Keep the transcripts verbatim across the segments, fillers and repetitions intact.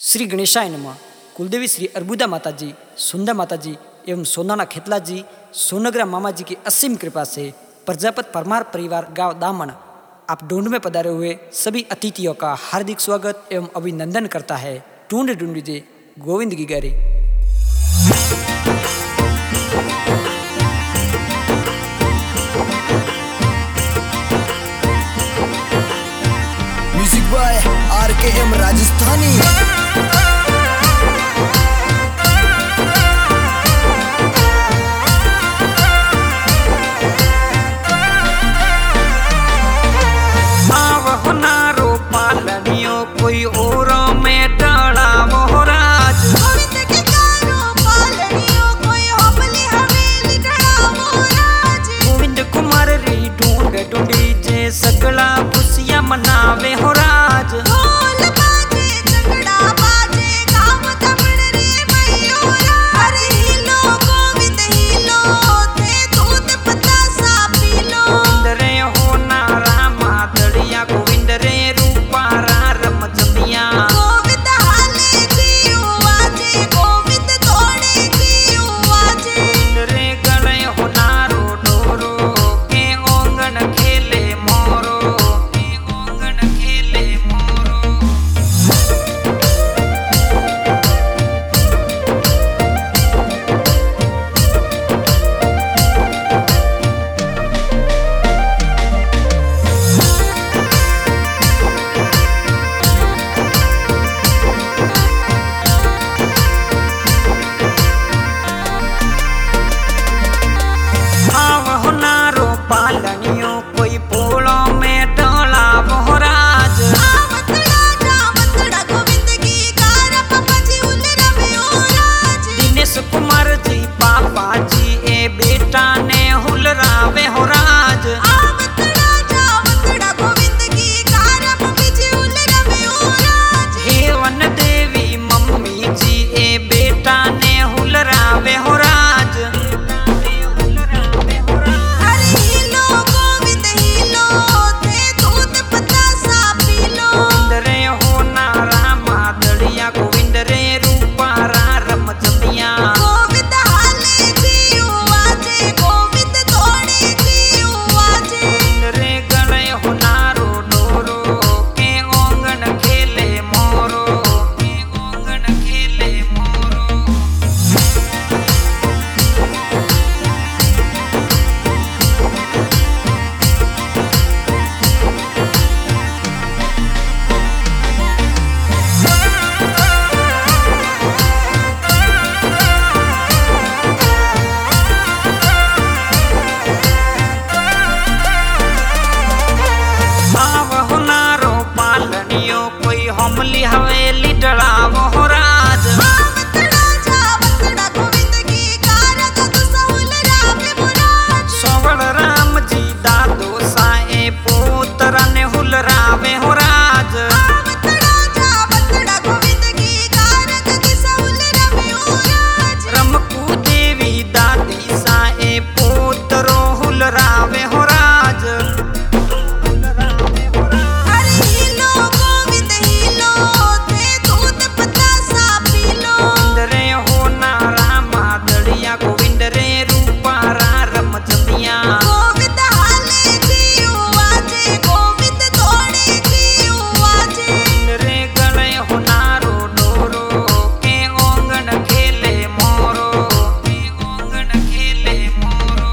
श्री गणेशाय नमः। कुलदेवी श्री अर्बुदा माता जी, सुंदर माता जी एवं सोनाना खेतला जी, सोनग्रा मामा जी की असीम कृपा से प्रजापत परमार परिवार गांव दामन आप ढूंढ में पधारे हुए सभी अतिथियों का हार्दिक स्वागत एवं अभिनंदन करता है ढूंढ ढूंढ J Govind Gigari. Music by R K M Rajasthani. कोई और में डाला मोहराज गोविंद के कारो पालनियो कोई होबली हवेली डाला मोहराज। गोविंद कुमार री ढूंढ ढूंढी जे सगला खुशियां मनावे हो राज। ढोल बाजे झगड़ा बाजे गाँव दमन रे मयूरा। अरे हिलो गोविंद हिलो थे दूध बतासा पी लो। गोविंद रे हो नारा मादड़िया गोविंद रे रूपा रम जमिया। गोविंद हाले जीव आजे गोविंद तोड़े जीव आजे। गोविंद रे गणे हो नारो डोरो के ओंगन खेले मोरो के ओंगन खेले मोरो। पालनियों कोई पोलो में डाला मोहराज। आवतड़ा जावतड़ा गोविंद की कार पापा जी उलरा में ओराज। दिनेश कुमार जी पापा जी ए बेटा ने हुलरावे हो राज। आवतड़ा जावतड़ा गोविंद की कार पापा जी उलरा में ओराज। हेवन देवी मम्मी जी ए बेटा ने हुलरावे हो राज। अरे हिलो गोविंद हिलो थे दूध बतासा पी लो। गोविंद रे हो नारा मादड़िया गोविंद रे रूपा रम जमिया। गोविंद हाले जीव आजे गोविंद तोड़े जीव आजे। गोविंद रे गणे हो नारो डोरो के ओंगन खेले मोरो के ओंगन खेले मोरो। पालनियों कोई हमली हवेली डराव हो राज। आवतड़ा जावतड़ा गोविंद की कार दादू सहुल रावे मुराज। सोवल राम जी दादो साए पुत्र ने हुलरावे हो राज। आवतड़ा जावतड़ा गोविंद की कार दादू सहुल रावे मुराज। रमकू देवी दादी साए पुत्रो हुलरावे हो राज। अरे हिलो गोविंद हिलो थे दूध बतासा पी लो। गोविंद रे हो नारा मादड़िया गोविंद रे रूपा रम जमिया। गोविंद हाले जीव आजे गोविंद तोड़े जीव आजे। गोविंद रे गणे हो नारो डोरो के ओंगन खेले मोरो के ओंगन खेले मोरो।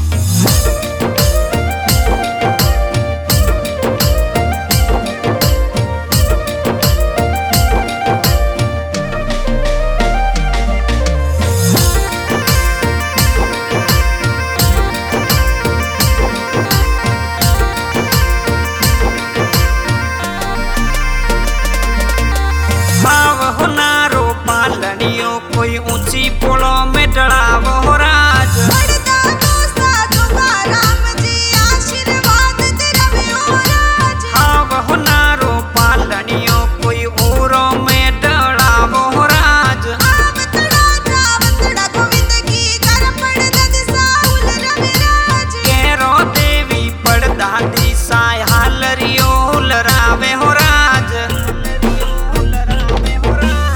भाव हो नारो पालनियों कोई ऊंची पोलो में डराव हो राज। बड़दा दोस्ता जोधा राम जी आशीर्वाद तेरा में ओराज। भाव हो नारो पालनियों कोई औरों में डराव हो राज। आवतड़ा जावतड़ा गोविंद की कर पड़ दद साहुल रविराज। केरो देवी पड़दा दी साय हालरियो हुलरावे हो राज।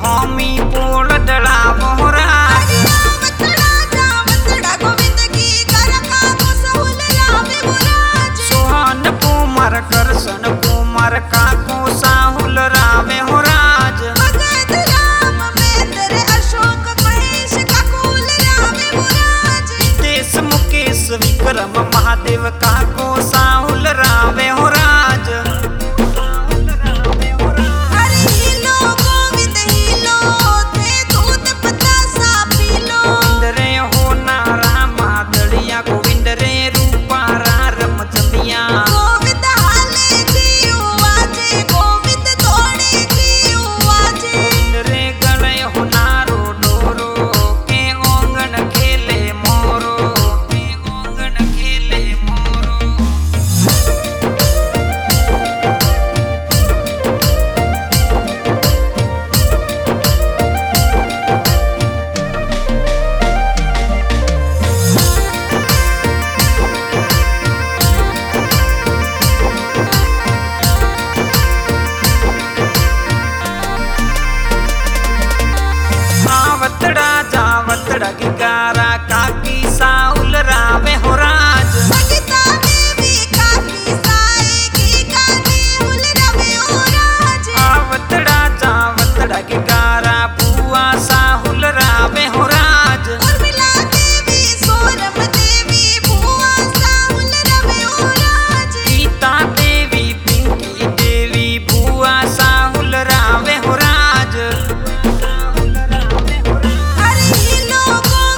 ओमी पोल डलावो राज आवतड़ा जावतड़ा गोविंद की करका को सहूल रावे मुराज सोहन कुमार करसन कुमार काको साहुल रावे हो राज भगत राम मेंद्र अशोक महेश काकुल रावे मुराज देश मुकेश विक्रम महादेव काको साहुल रावे हो राज अरे हिलो गोविंद हिलो थे दूध बतासा पीलो रे हो ना रामा दड़िया गोविंद रे रूपा राम जमिया गोविंद हाले जियो आजे गोविंद तोड़े जियो आजे रे गले हो नारो डोरो के ओंगन खेले मोरो के ओंगन खेले मोरो आवतड़ा जावतड़ा गिगारा काकी साउल रावे हो राज सगिता देवी काकी साए की काकी हुल रवे ओ राज आवतड़ा जावतड़ा गिगारा बुआ साहुल रावे हो राज उर्मिला देवी सोरम देवी भुआ साहुल रवे ओ राज गीता देवी पिंकी देवी बुआ साहुल रावे हो राज अरे हिलो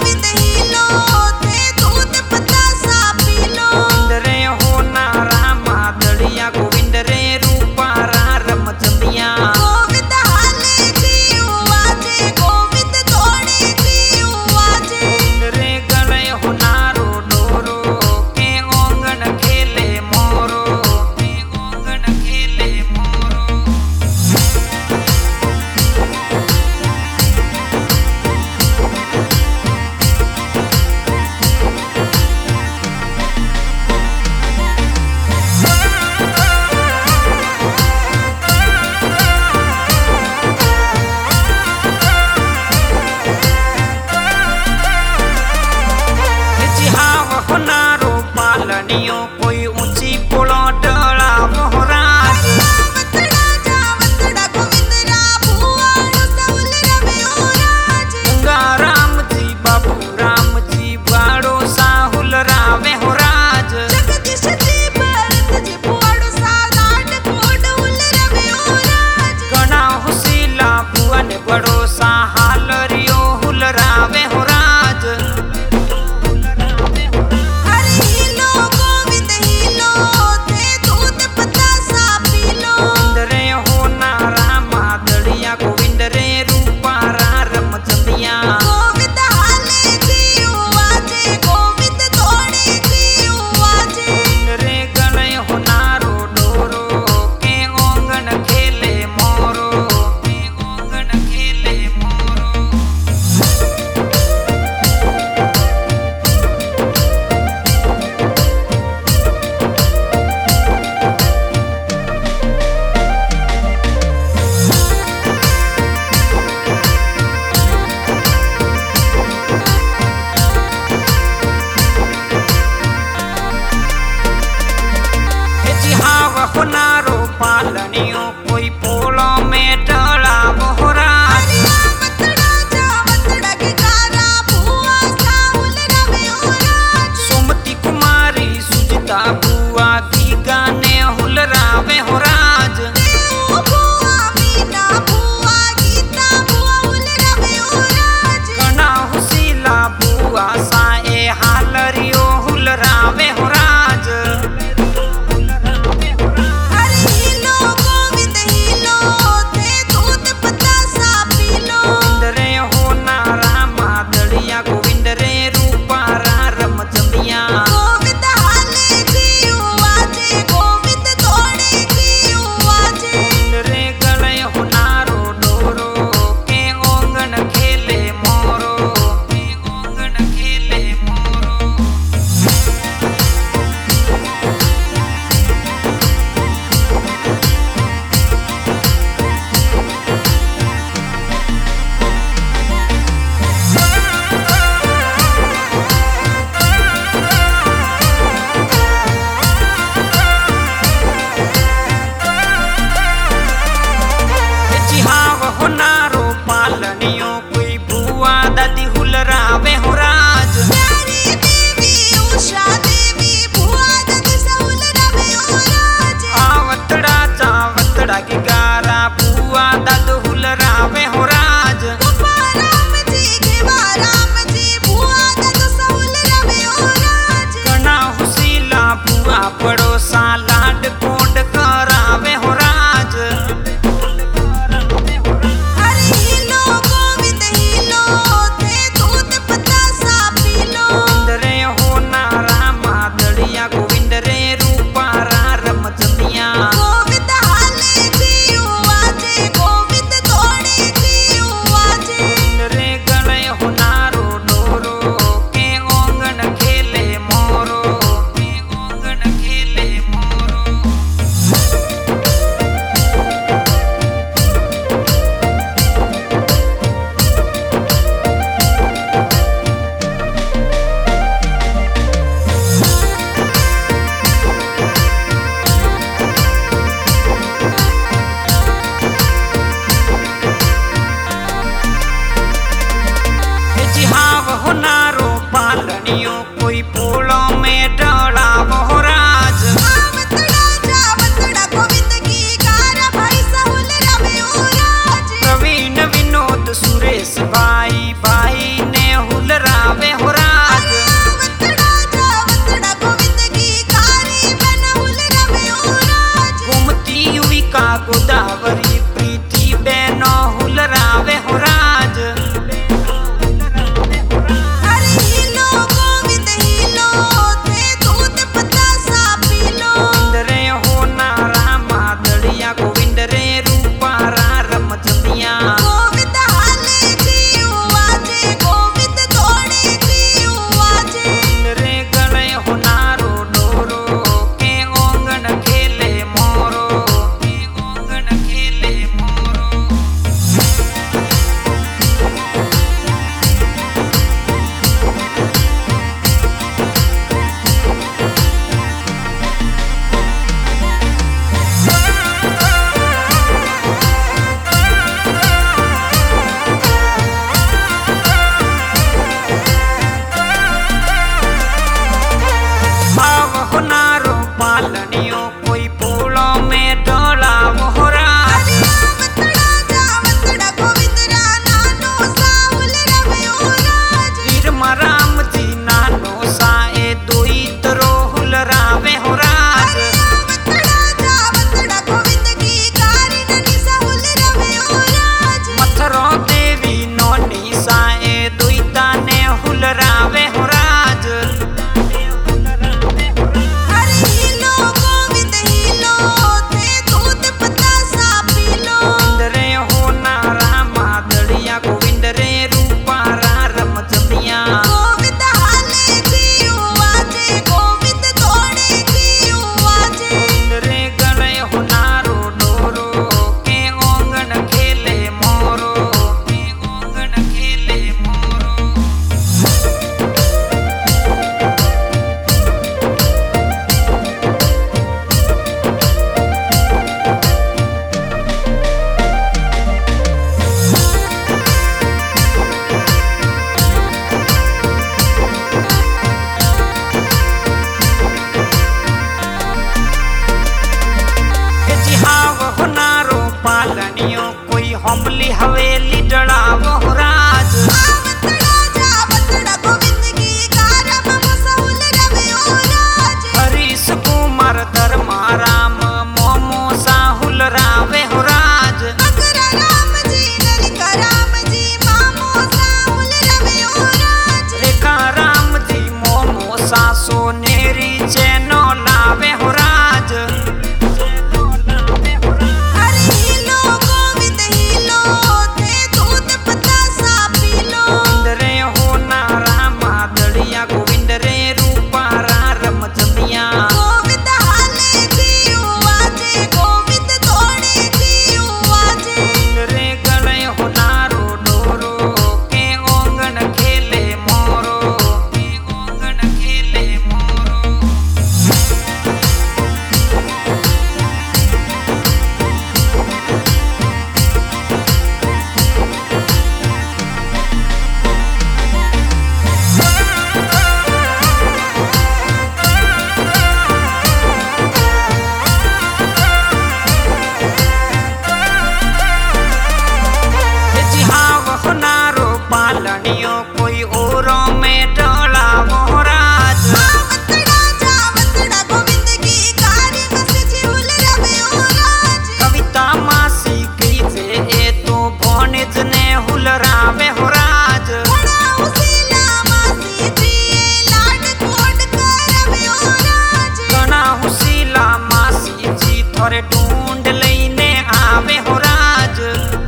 पाटियों कोई औरों में डोला वो राज। आवतड़ा जावतड़ा गोविंद की कारी मस्ती झूल रवे ओ राज। कविता मासी की से ए तो भोनिज ने हुलरावे हो राज। बड़ा उसीला मासी जी लाड कोड करवे ओ राज। घना हुसीला मासी जी थोरे ढूंढ लईने आवे हो राज।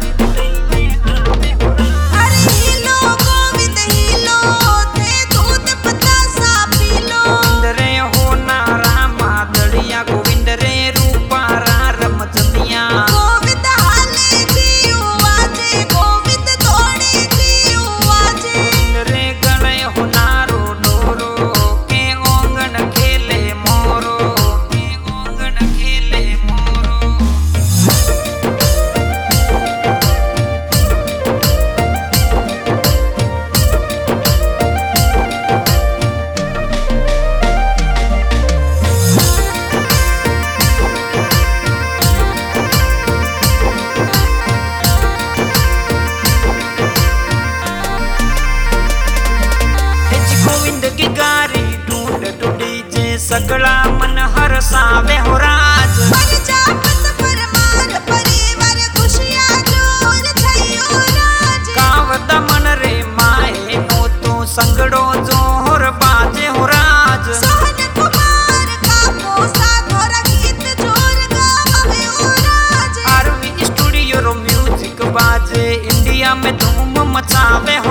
अरे हिलो गोविंद हिलो थे दूध पतासा पीलो। गोविंद रे हो ना रामा दड़िया गोविंद रे रूपा राम चंदिया। गोविंद हाले जीव आजे गोविंद दौड़े जीव आजे। गोविंद रे गले हो नारो डोरो के ओंगन खेले मोरो के ओंगन खेले मोरो। गोविंद की गारी ढूंढ ढूंढी जे सगला मन हरसावे हो राज। प्रजापत परमार परिवार खुशियाँ जोर थयो राज। काव दमन रे माए नो तो संगड़ो जोहर बाजे हो राज। सोहन कुमार का पोसा थोड़ा गीत जोर गावे ओ राज। आरवी स्टूडियो रो म्यूजिक बाजे इंडिया में धूम मचावे हो